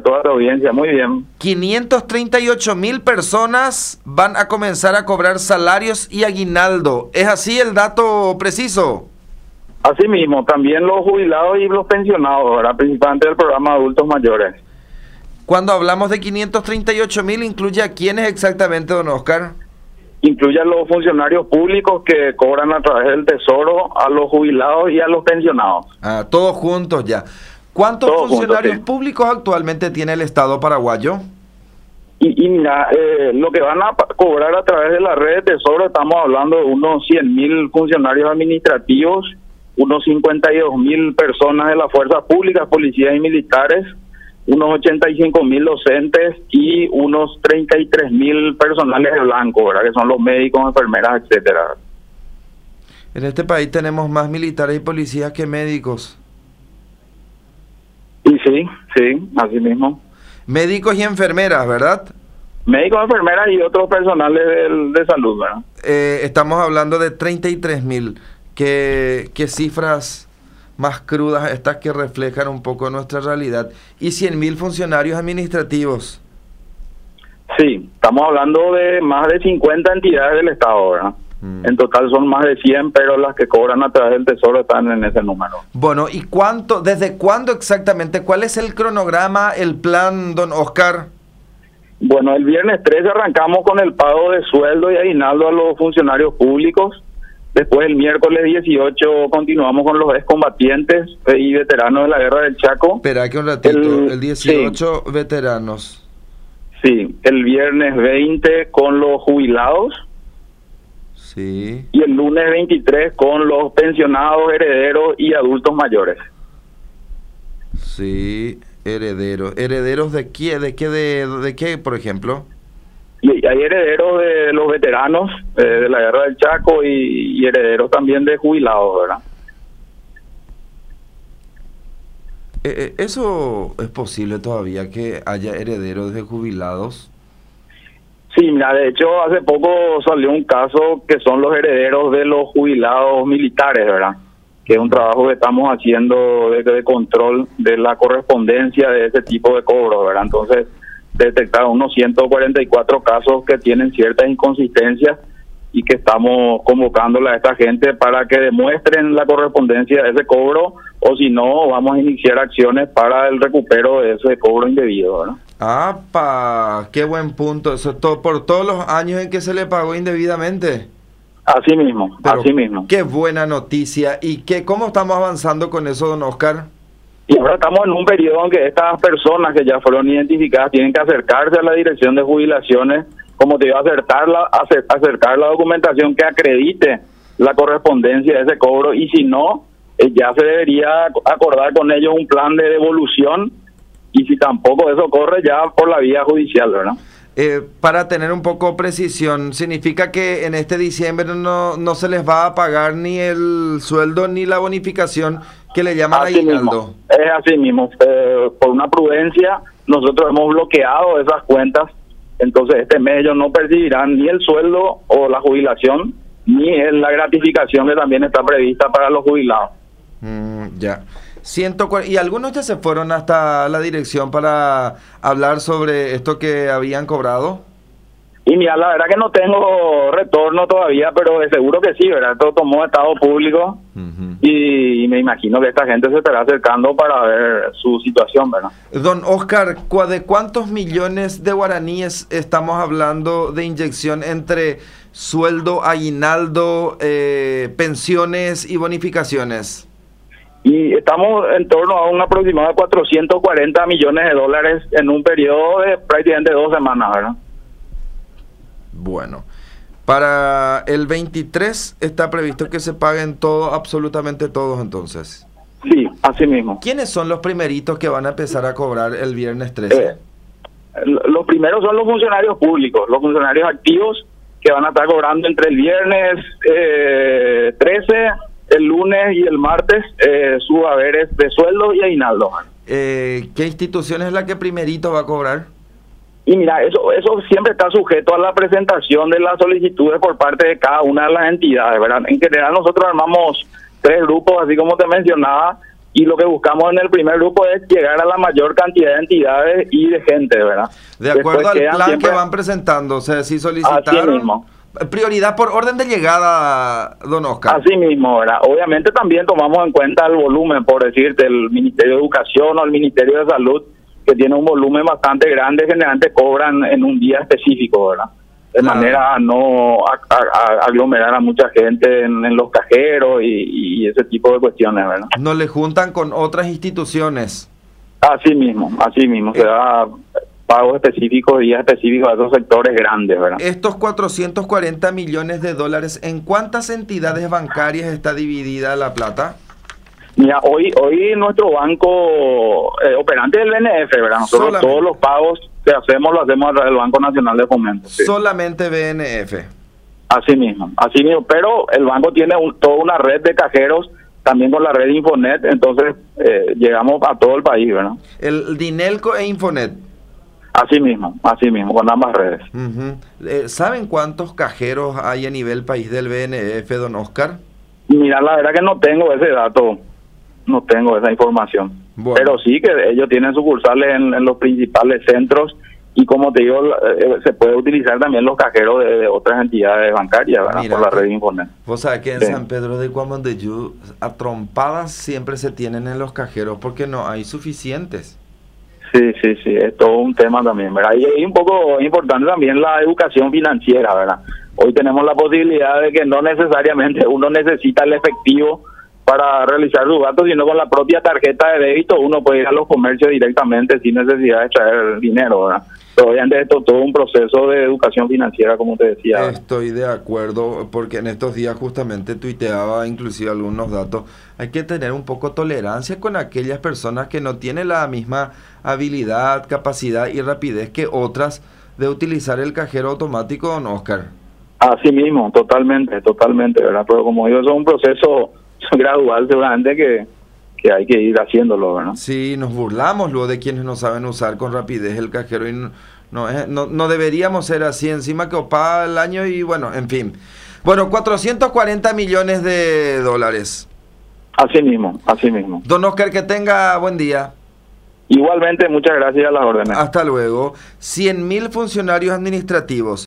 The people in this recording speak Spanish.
a toda la audiencia. Muy bien. 538.000 personas van a comenzar a cobrar salarios y aguinaldo. ¿Es así el dato preciso? Así mismo, también los jubilados y los pensionados, ¿verdad? Principalmente del programa de adultos mayores. Cuando hablamos de 538.000, ¿incluye a quiénes exactamente, don Oscar? Incluye a los funcionarios públicos que cobran a través del Tesoro, a los jubilados y a los pensionados. Ah, todos juntos ya. ¿Cuántos Todos funcionarios juntos, sí. públicos actualmente tiene el Estado paraguayo? Y mira, lo que van a cobrar a través de la red de Tesoro, estamos hablando de unos 100.000 funcionarios administrativos, unos 52.000 personas de las fuerzas públicas, policías y militares, unos 85.000 docentes y unos 33.000 personales de blanco, ¿verdad? Que son los médicos, enfermeras, etcétera. En este país tenemos más militares y policías que médicos. Y sí, así mismo. Médicos y enfermeras, ¿verdad? Médicos, enfermeras y otros personales de salud, ¿verdad? Estamos hablando de 33.000. ¿Qué cifras más crudas estas que reflejan un poco nuestra realidad? Y 100.000 funcionarios administrativos. Sí, estamos hablando de más de 50 entidades del Estado, ¿verdad? En total son más de 100, pero las que cobran a través del Tesoro están en ese número. Bueno, ¿y desde cuándo exactamente? ¿Cuál es el cronograma, el plan, don Oscar? Bueno, el viernes 13 arrancamos con el pago de sueldo y aguinaldo a los funcionarios públicos. Después el miércoles 18 continuamos con los excombatientes y veteranos de la Guerra del Chaco. Espera que un ratito, el 18 sí. Veteranos. Sí, el viernes 20 con los jubilados. Sí. Y el lunes 23 con los pensionados, herederos y adultos mayores. Sí, herederos. ¿Herederos de qué? ¿De qué, por ejemplo? Y hay herederos de los veteranos de la Guerra del Chaco y herederos también de jubilados, ¿verdad? ¿Eso es posible todavía, que haya herederos de jubilados? Sí, mira, de hecho hace poco salió un caso que son los herederos de los jubilados militares, ¿verdad? Que es un trabajo que estamos haciendo de control de la correspondencia de ese tipo de cobros, ¿verdad? Entonces detectaron unos 144 casos que tienen ciertas inconsistencias y que estamos convocándole a esta gente para que demuestren la correspondencia de ese cobro, o si no, vamos a iniciar acciones para el recupero de ese cobro indebido, ¿verdad? ¡Apa! ¡Qué buen punto! Eso es por todos los años en que se le pagó indebidamente. Así mismo, pero así mismo. ¡Qué buena noticia! ¿Y cómo estamos avanzando con eso, don Oscar? Y ahora estamos en un periodo en que estas personas que ya fueron identificadas tienen que acercarse a la dirección de jubilaciones, como te digo, acercar la documentación que acredite la correspondencia de ese cobro, y si no, ya se debería acordar con ellos un plan de devolución, y si tampoco eso corre, ya por la vía judicial, ¿verdad? Para tener un poco precisión, ¿significa que en este diciembre no se les va a pagar ni el sueldo ni la bonificación que le llaman aguinaldo? Es así mismo. Por una prudencia, nosotros hemos bloqueado esas cuentas. Entonces este mes ellos no percibirán ni el sueldo o la jubilación, ni la gratificación que también está prevista para los jubilados. Ya. Y algunos ya se fueron hasta la dirección para hablar sobre esto que habían cobrado. Y mira, la verdad que no tengo retorno todavía, pero de seguro que sí, ¿verdad? Esto tomó estado público. Y me imagino que esta gente se estará acercando para ver su situación, ¿verdad? Don Oscar, ¿de cuántos millones de guaraníes estamos hablando de inyección entre sueldo, aguinaldo, pensiones y bonificaciones? Y estamos en torno a un aproximado de 440 millones de dólares en un periodo de prácticamente 2 semanas, ¿verdad? Bueno, para el 23 está previsto que se paguen todo, absolutamente todos, entonces. Sí, así mismo. ¿Quiénes son los primeritos que van a empezar a cobrar el viernes 13? Los primeros son los funcionarios públicos, los funcionarios activos que van a estar cobrando entre el viernes 13, el lunes y el martes sus haberes de sueldo y aguinaldo. ¿Qué institución es la que primerito va a cobrar? Y mira, eso siempre está sujeto a la presentación de las solicitudes por parte de cada una de las entidades, ¿verdad? En general nosotros armamos 3 grupos, así como te mencionaba, y lo que buscamos en el primer grupo es llegar a la mayor cantidad de entidades y de gente, ¿verdad? De acuerdo Después al plan siempre que van presentando, o sea, si así solicitaron mismo. prioridad por orden de llegada, don Oscar. Así mismo, ¿verdad? Obviamente también tomamos en cuenta el volumen, por decirte, el Ministerio de Educación o el Ministerio de Salud, que tiene un volumen bastante grande, generalmente cobran en un día específico, ¿verdad? De Claro. manera a no aglomerar a mucha gente en los cajeros y ese tipo de cuestiones, ¿verdad? No le juntan con otras instituciones. Así mismo, se da pagos específicos, días específicos a esos sectores grandes, ¿verdad? Estos 440 millones de dólares, ¿en cuántas entidades bancarias está dividida la plata? Mira, hoy nuestro banco operante es el BNF, ¿verdad? Nosotros Solamente. todos los pagos que hacemos lo hacemos a través del Banco Nacional de Fomento. Sí. Solamente BNF. Así mismo, pero el banco tiene toda una red de cajeros, también con la red Infonet, entonces llegamos a todo el país, ¿verdad? El Dinelco e Infonet. Así mismo, con ambas redes. Uh-huh. ¿Saben cuántos cajeros hay a nivel país del BNF, don Oscar? Mira, la verdad que no tengo ese dato, no tengo esa información. Bueno. Pero sí que ellos tienen sucursales en los principales centros y como te digo, se puede utilizar también los cajeros de otras entidades bancarias, ¿verdad? Mira, por la red Infonet. Vos sabés que en Sí. San Pedro de Guamandeyú a trompadas siempre se tienen en los cajeros porque no hay suficientes. Sí, es todo un tema también, ¿verdad? Y es un poco importante también la educación financiera, ¿verdad? Hoy tenemos la posibilidad de que no necesariamente uno necesita el efectivo para realizar sus gastos, sino con la propia tarjeta de débito uno puede ir a los comercios directamente sin necesidad de traer dinero, ¿verdad? Pero obviamente esto es todo un proceso de educación financiera, como te decía, ¿verdad? Estoy de acuerdo, porque en estos días justamente tuiteaba inclusive algunos datos. Hay que tener un poco tolerancia con aquellas personas que no tienen la misma habilidad, capacidad y rapidez que otras de utilizar el cajero automático, don Oscar. Así mismo, totalmente, ¿verdad? Pero como digo, eso es un proceso gradual seguramente que hay que ir haciéndolo, ¿verdad? Sí, nos burlamos luego de quienes no saben usar con rapidez el cajero y no deberíamos ser así, encima que opa el año y bueno, en fin. Bueno, 440 millones de dólares. Así mismo. Don Oscar, que tenga buen día. Igualmente, muchas gracias a las órdenes. Hasta luego. 100.000 funcionarios administrativos